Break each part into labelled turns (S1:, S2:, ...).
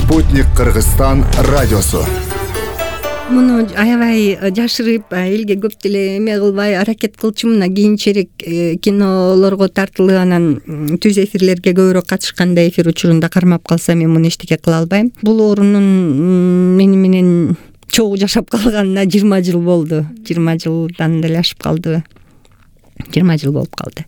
S1: Спутник Кыргызстан радиосу.
S2: Муну аябай жашырып, элге көп деле эме кылбай аракет кылчумуна кийинчерээк кинолорго тартылып, анан түз эфирлерге көбүрөөк катышканда эфир учурунда кармап калсам, мен муну эчтеке кыла албайм. Бул оорунун мени менен чогуу жашап калганына 20 жыл болду. 20 жылдан деле ашып калды. 20 жыл болуп калды.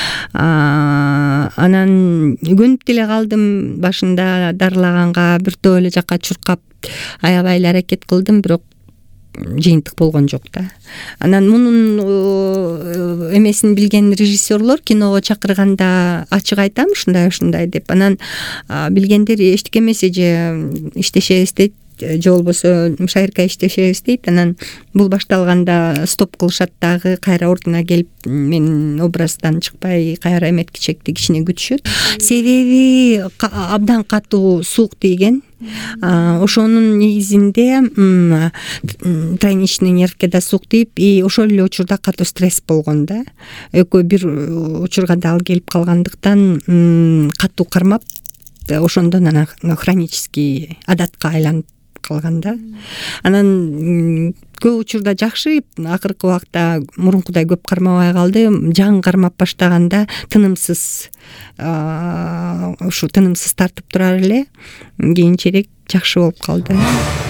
S2: Анан көнүп деле калдым. Башында дарылаганга биртөө эле жакка чуркап аябай эле аракет кылдым, бирок жыйынтык болгон жок да. Анан мунун эмесин билген режиссерлор киного чакырганда ачык айтам, ушундай деп. Анан билгендер эчтеке эмес, же иштешебиз дейт, же болбосо шайырка иштешебиз дейт. Анан бул башталганда стоп кылышат дагы, кайра ордуна келип мен образдан чыкпай кайра эметкичекти кичине күтүшөт. Себеби абдан катуу суук тийген. Ошонун негизинде тройничный нервке да суук тийип, и ошол эле учурда катуу стресс болгон да. Экөө бир учурга дал келип калгандыктан катуу кармап, ошондон анан хронический адатка айланып калган да. Анан көп учурда жакшы, акыркы убакта мурункудай көп кармабай калды. Жаңы кармап баштаганда тынымсыз, ушу тынымсыз тартып турар эле. Кийинчерээк жакшы болуп калды.